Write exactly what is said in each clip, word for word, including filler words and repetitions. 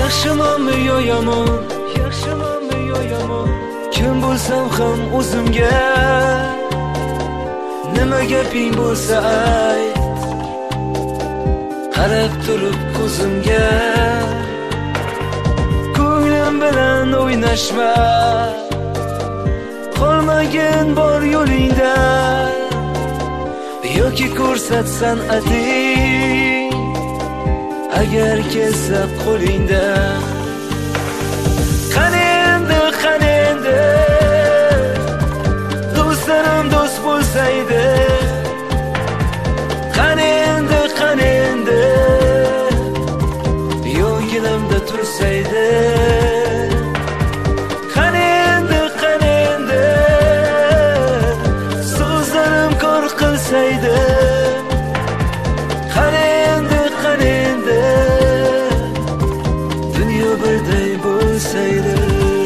Yaxshimanmi yo yomon, yaxshimanmi yo yomon, kim bo'lsam ham o'zimga nima gaping bo'lsa ayt, qarab turib ko'zimga, ko'nglim bilan o'ynashma, qolmagin bor yo'lingda, yoki ko'rsatsan ating agar kelsa qo'lingda. Qani endi, qani endi do'stlarim do'st bo'lsa edi, qani endi, qani endi yonginamda tursa edi, qani endi, qani endi so'zlarim kor qilsa edi, qani endi, qani endi dunyo birday bo'lsa edi.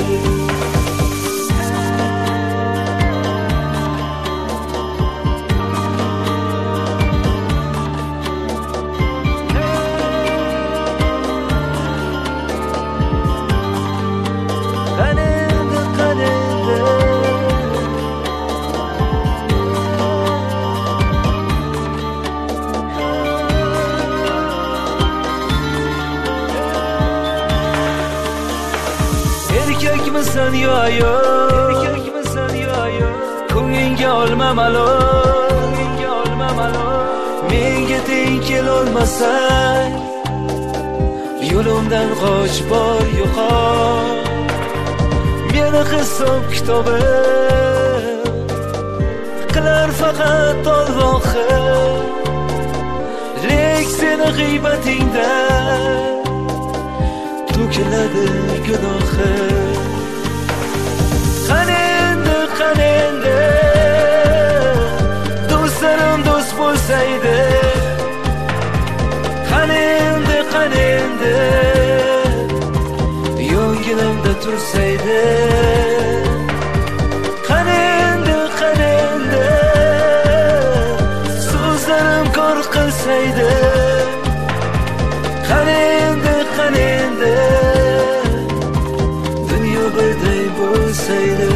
Erkakmisan yo ayol, erkakmisan yo ayol, ko'nglingga olma malol, ko'nglingga olma malol, menga teng kelolmasang yo'limdan qoch bor yo'qol. Meni hisob kitobim qilar faqat Allohim, lek seni g'iybatingda to'kiladi gunohim. Qani endi, qani endi do'stlarim do'st bo'lsa edi, qani endi, qani endi yonginamda tursa edi, qani endi, qani endi so'zlarim kor qilsa edi, qani endi, qani endi dunyo birday bo'lsa edi.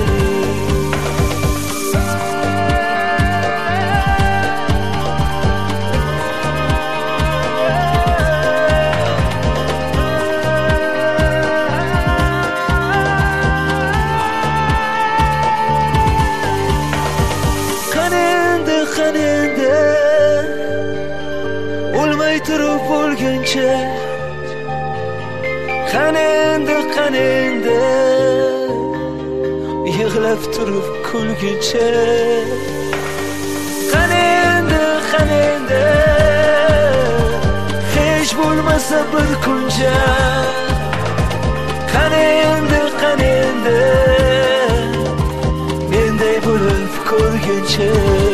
Qani endi, qani endi o'lmay turib o'lguncha, qani endi, qani endi yig'lab turib kulguncha, qani endi, qani endi hech bo'lmasa bir kuncha, qani endi, qani endi menday bo'lib ko'rguncha,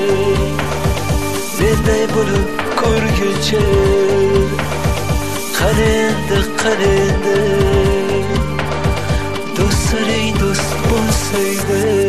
menday bo'lib ko'rguncha, qani endi, qani endi do'stlaring do'st bo'lsa edi.